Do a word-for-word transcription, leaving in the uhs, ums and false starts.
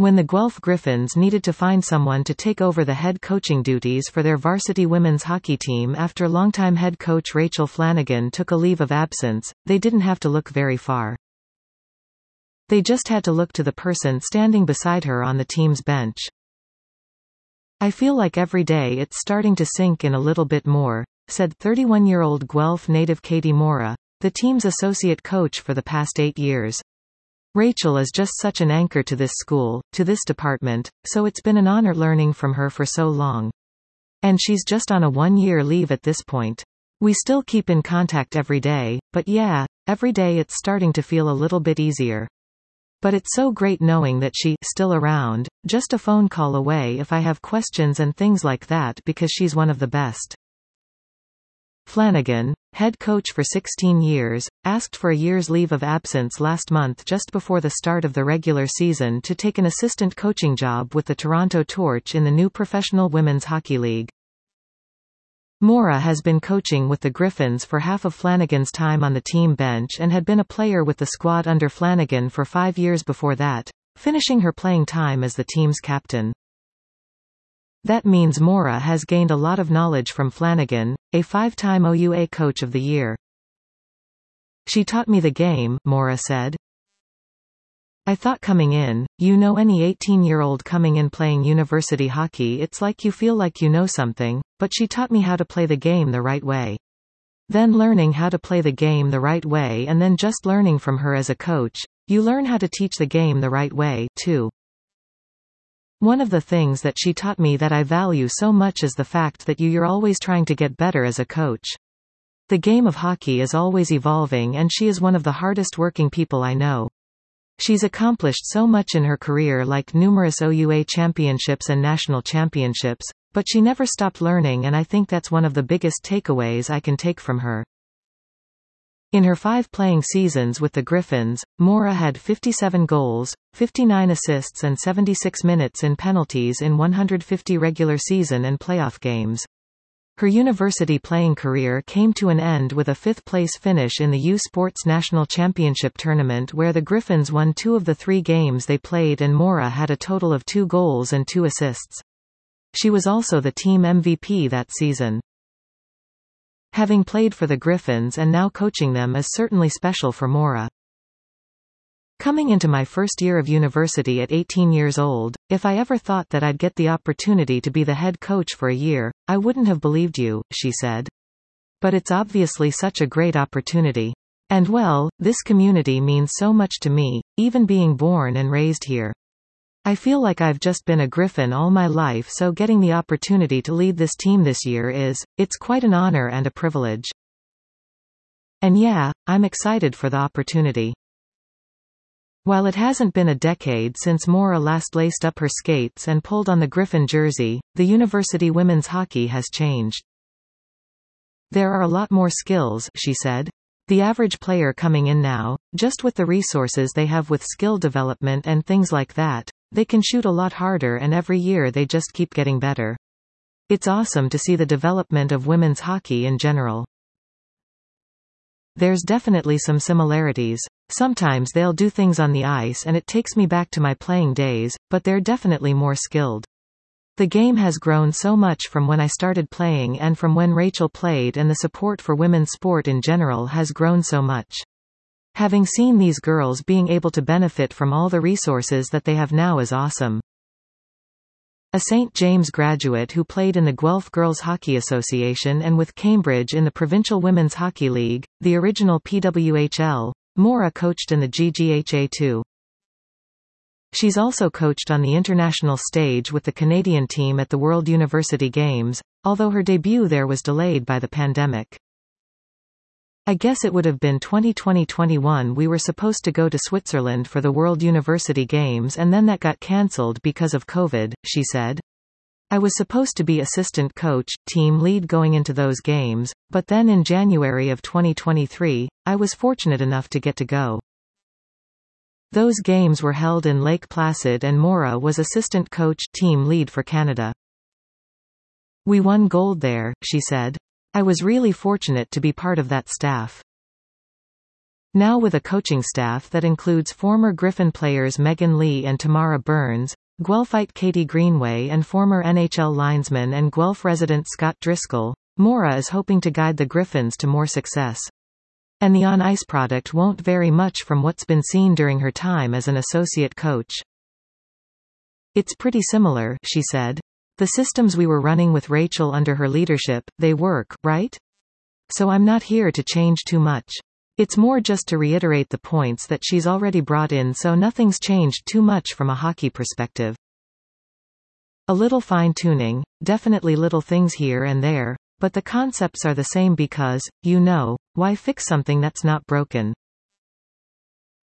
When the Guelph Griffins needed to find someone to take over the head coaching duties for their varsity women's hockey team after longtime head coach Rachel Flanagan took a leave of absence, they didn't have to look very far. They just had to look to the person standing beside her on the team's bench. "I feel like every day it's starting to sink in a little bit more," said thirty-one-year-old Guelph native Katie Mora, the team's associate coach for the past eight years. "Rachel is just such an anchor to this school, to this department, so it's been an honor learning from her for so long. And she's just on a one-year leave at this point. We still keep in contact every day, but yeah, every day it's starting to feel a little bit easier. But it's so great knowing that she's still around, just a phone call away if I have questions and things like that because she's one of the best." Flanagan, head coach for sixteen years, asked for a year's leave of absence last month just before the start of the regular season to take an assistant coaching job with the Toronto Torch in the new Professional Women's Hockey League. Mora has been coaching with the Griffins for half of Flanagan's time on the team bench and had been a player with the squad under Flanagan for five years before that, finishing her playing time as the team's captain. That means Mora has gained a lot of knowledge from Flanagan, a five-time O U A Coach of the Year. "She taught me the game," Mora said. "I thought coming in, you know any eighteen-year-old coming in playing university hockey it's like you feel like you know something, but she taught me how to play the game the right way. Then learning how to play the game the right way and then just learning from her as a coach, you learn how to teach the game the right way, too. One of the things that she taught me that I value so much is the fact that you you're always trying to get better as a coach. The game of hockey is always evolving and she is one of the hardest working people I know. She's accomplished so much in her career, like numerous O U A championships and national championships, but she never stopped learning, and I think that's one of the biggest takeaways I can take from her." In her five playing seasons with the Griffins, Mora had fifty-seven goals, fifty-nine assists and seventy-six minutes in penalties in one hundred fifty regular season and playoff games. Her university playing career came to an end with a fifth-place finish in the U Sports National Championship Tournament where the Griffins won two of the three games they played and Mora had a total of two goals and two assists. She was also the team M V P that season. Having played for the Griffins and now coaching them is certainly special for Mora. "Coming into my first year of university at eighteen years old, if I ever thought that I'd get the opportunity to be the head coach for a year, I wouldn't have believed you," she said. "But it's obviously such a great opportunity. And well, this community means so much to me, even being born and raised here. I feel like I've just been a Griffin all my life, so getting the opportunity to lead this team this year is, it's quite an honor and a privilege. And yeah, I'm excited for the opportunity." While it hasn't been a decade since Mora last laced up her skates and pulled on the Griffin jersey, the university women's hockey has changed. "There are a lot more skills," she said. "The average player coming in now, just with the resources they have with skill development and things like that, they can shoot a lot harder and every year they just keep getting better. It's awesome to see the development of women's hockey in general." "There's definitely some similarities. Sometimes they'll do things on the ice and it takes me back to my playing days, but they're definitely more skilled. The game has grown so much from when I started playing and from when Rachel played, and the support for women's sport in general has grown so much. Having seen these girls being able to benefit from all the resources that they have now is awesome." A Saint James graduate who played in the Guelph Girls Hockey Association and with Cambridge in the Provincial Women's Hockey League, the original P W H L, Mora coached in the G G H A too. She's also coached on the international stage with the Canadian team at the World University Games, although her debut there was delayed by the pandemic. "I guess it would have been twenty twenty to twenty-one. We were supposed to go to Switzerland for the World University Games and then that got cancelled because of COVID," she said. "I was supposed to be assistant coach, team lead going into those games, but then in January of twenty twenty-three, I was fortunate enough to get to go. Those games were held in Lake Placid and Mora was assistant coach, team lead for Canada. We won gold there," she said. "I was really fortunate to be part of that staff." Now with a coaching staff that includes former Griffin players Megan Lee and Tamara Burns, Guelphite Katie Greenway and former N H L linesman and Guelph resident Scott Driscoll, Mora is hoping to guide the Griffins to more success. And the on-ice product won't vary much from what's been seen during her time as an associate coach. It's pretty similar, she said. The systems we were running with Rachel under her leadership, they work, right? So I'm not here to change too much. It's more just to reiterate the points that she's already brought in, so nothing's changed too much from a hockey perspective. A little fine-tuning, definitely little things here and there, but the concepts are the same because, you know, why fix something that's not broken?